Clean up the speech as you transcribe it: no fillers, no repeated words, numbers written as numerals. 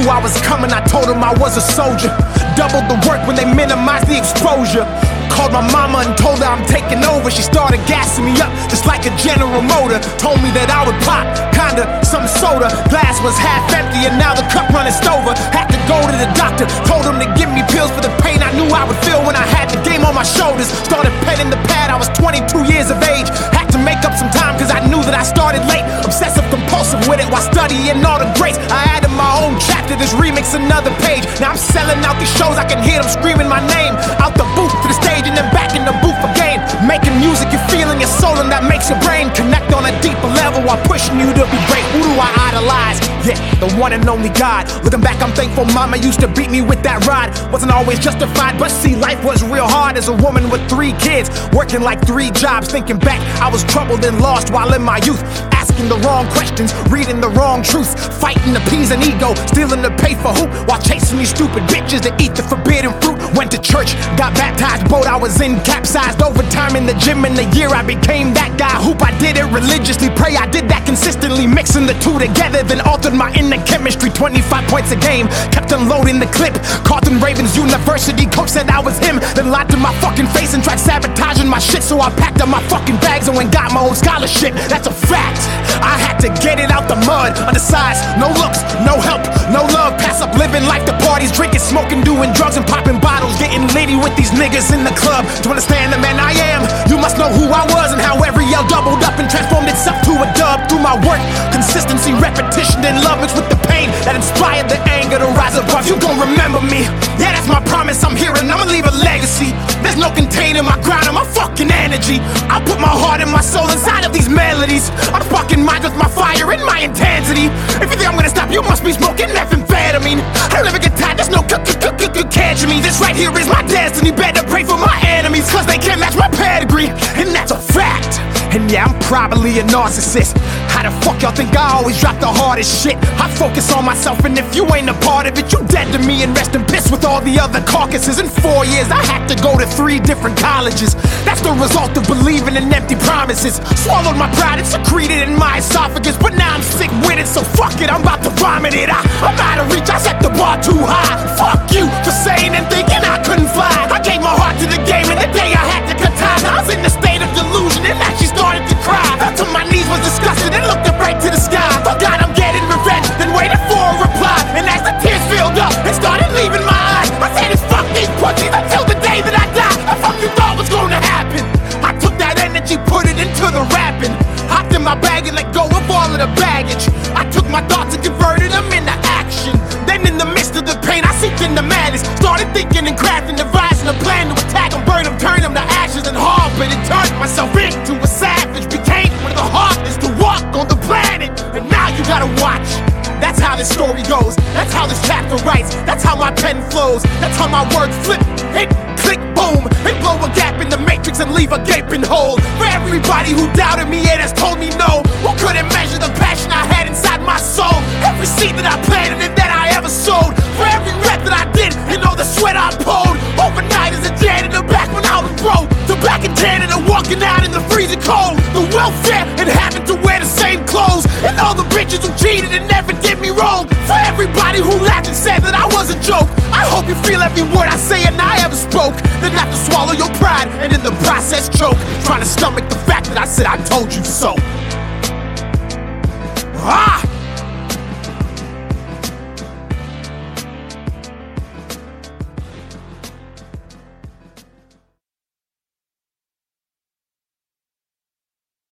knew I was coming, I told them I was a soldier. Doubled the work when they minimized the exposure. Called my mama and told her I'm taking over. She started gassing me up just like a General Motor. Told me that I would pop, kinda, some soda. Glass was half empty and now the cup running over. Had to go to the doctor, told him to give me pills for the pain I knew I would feel when I had the game on my shoulders. Started penning the pad, I was 22 years of age. Had to make up some time cause I knew that I started late. Obsessive compulsive with it while studying all the greats. I added my own chapter, this remix another page. Now I'm selling out these shows, I can hear them screaming my name. Out the booth to the stage and then back in the booth again. Making music, you're feeling your soul and that makes your brain connect on a deeper level while pushing you to be great. Who do I idolize? Yeah, the one and only God. Looking back, I'm thankful mama used to beat me with that rod. Wasn't always justified, but see, life was real hard as a woman with 3 kids, working like 3 jobs. Thinking back, I was troubled and lost while in my youth, asking the wrong questions, reading the wrong truth, fighting to appease an ego, stealing to pay for hoop, while chasing these stupid bitches to eat the forbidden fruit. Went to church, got baptized, boat I was in capsized. Overtime in the gym in the year I became that guy. Hoop, I did it religiously, pray I did that consistently, mixing the two together, then altered my inner chemistry. 25 points a game, kept unloading the clip. Carlton Ravens University coach said I was him, then lied to my fucking face and tried sabotaging my shit. So I packed up my fucking bags and went got my own scholarship. That's a fact, I had to get it out the mud. Undersized, no looks, no help, no love. Pass up living like the parties, drinking, smoking, doing drugs and popping bottles, getting litty with these niggas in the club. To understand the man I am, you must know who I was and how every yell doubled up and transformed itself to a dub. Through my work, consistency, repetition, and love mixed with the pain that inspired the anger to rise above. You gon' remember me, yeah, that's my promise. I'm here and I'ma leave a legacy. There's no containing my grind and my fucking energy. I put my heart and my soul inside of these melodies. I'm fucking minds with my fire and my intensity. If you think I'm gonna stop, you must be smoking methamphetamine. I don't ever get tired, there's no catching me. This right here is my destiny. Better pray for my enemies, cause they can't match my pedigree, and that's a fact. And yeah, I'm probably a narcissist. How the fuck y'all think I always drop the hardest shit? I focus on myself, and if you ain't a part of it, you dead to me and rest in piss with all the other carcasses. In 4 years, I had to go to 3 different colleges. That's the result of believing in empty promises. Swallowed my pride and secreted in my esophagus, but now I'm sick with it, so fuck it, I'm about to vomit it. I'm out of reach, I set the bar too high. Fuck you for saying and thinking I couldn't fly. I gave my heart to the game, and the day I had to cut ties, I was in a state of delusion, and actually started to cry. Fell to my knees, was disgusted, and looked up right to the sky. Forgot I'm getting revenge, then waited for a reply. And as the tears filled up and started leaving my eyes, I said it's fuck these pussies until the day that I die. The fuck you thought was gonna happen? I took that energy, put it into the rapping. Hopped in my bag and let go of all of the baggage. I took my thoughts and converted them into action. Then in the midst of the pain, I seeped into madness. Started thinking and crafting, devising a plan to attack them, burn them, turn them to ashes and harbor. And turned myself into a savage. Became one of the hardest to walk on the planet. And now you gotta watch. That's how this story goes. That's how this chapter writes. That's how my pen flows. That's how my words flip, hit, click, boom, and blow a gap in the matrix and leave a gaping hole. For everybody who doubted me and has told me no, who couldn't measure the passion I had inside my soul. Every seed that I planted and that I ever sowed. For every rep that I did and all the sweat I poured. Overnight as a janitor back when I was broke. To back in Canada walking out in the freezing cold. The welfare and having to wear the same clothes. And all the bitches who cheated and never did me wrong. For everybody who laughed and said that I was a joke. I hope you feel every word I say and I ever spoke. Then have to swallow your pride and in the process choke, trying to stomach the fact that I said I told you so.